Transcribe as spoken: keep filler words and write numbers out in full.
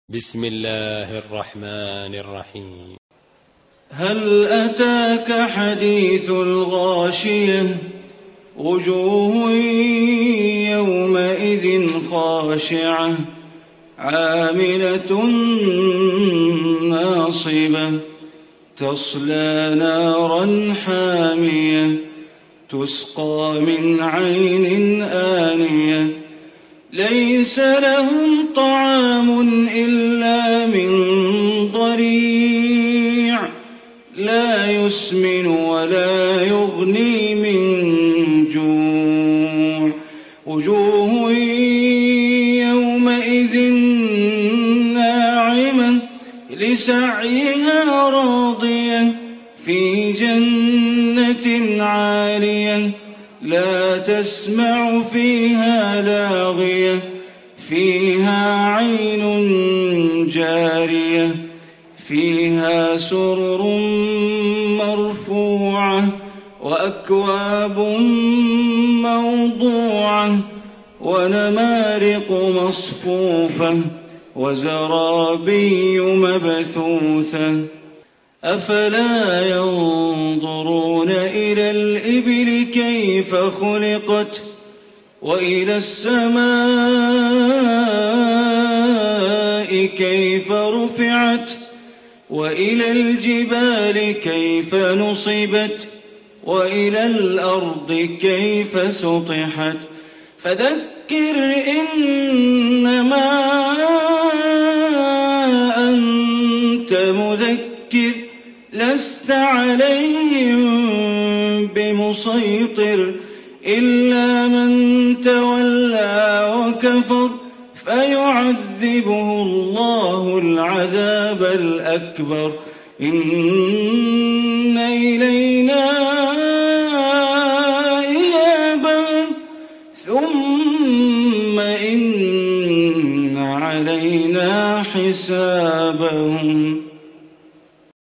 بسم الله الرحمن الرحيم. هل أتاك حديث الغاشية وجوه يومئذ خاشعة عاملة ناصبة تصلى نارا حامية تسقى من عين آنية ليس لهم طعام إلا من ضريع لا يسمن ولا يغني من جوع وجوه يومئذ ناعمة لسعيها راضية في جنة عالية لا تسمع فيها لاغية فيها عين جارية فيها سرر مرفوعة وأكواب موضوعة ونمارق مصفوفة وزرابي مبثوثة أفلا ينظرون إلى الإبل كيف خلقت وإلى السماء كيف رفعت وإلى الجبال كيف نصبت وإلى الأرض كيف سطحت فذكر إنما أنت مذكر لست عليهم بمسيطر إلا من تولى وكفر فيعذبه الله العذاب الأكبر إن إلينا إيابهم ثم إن علينا حسابهم.